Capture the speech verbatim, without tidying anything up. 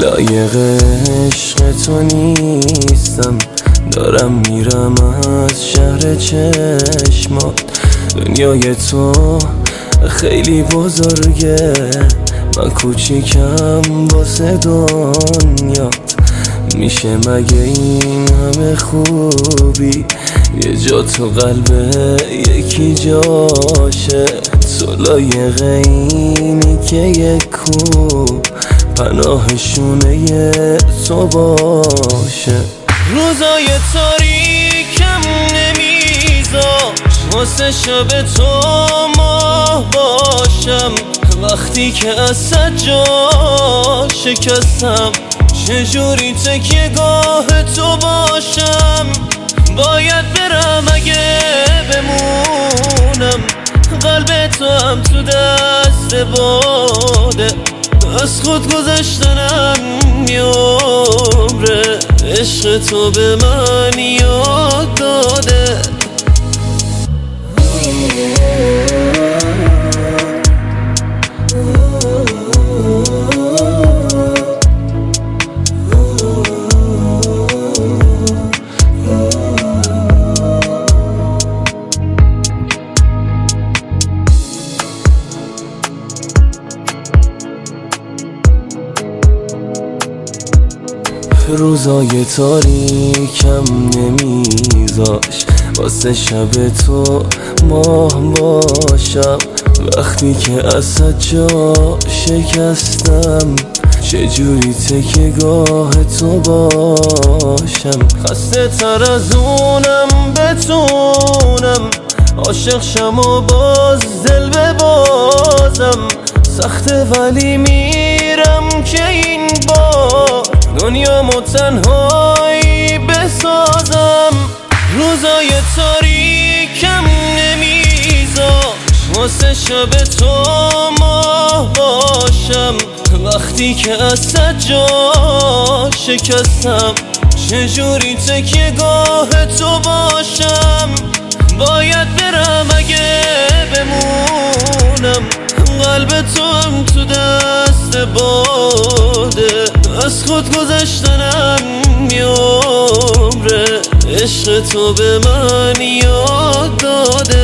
لایق عشق تو نیستم، دارم میرم از شهر چشمات. دنیای تو خیلی بزرگه، من کوچیکم واسه دنیات. میشه مگه این همه خوبی یه جا تو قلب یکی جاشه؟ تو لایق اینی که یک کو پناهشونه تو باشه. روزای تاریکم نمیذاش واسه شب تو ماه باشم. وقتی که از سجا شکستم چجوری تکیه گاه تو باشم؟ باید برم اگه بمونم، قلب تو هم تو دست باده. از خود گذشتنم میامره، عشق تو به من یاد داده. روزای تاریکم نمیذاش واسه شب تو ماه باشم. وقتی که از سجا شکستم چجوری تکیه گاه تو باشم؟ خسته تر از اونم بتونم عاشق شم و باز دل ببازم. سخته ولی میرم که این بار دنیامو تنهایی بسازم. روزای تاریکم نمیذاش واسه شب تو ماه باشم. وقتی که از سجا شکستم چجوری تکیه گاه تو باشم؟ باید برم اگه بمونم، قلب تو هم تو دست باده. از خود گذشتنم میامره، عشق تو به من یاد داده.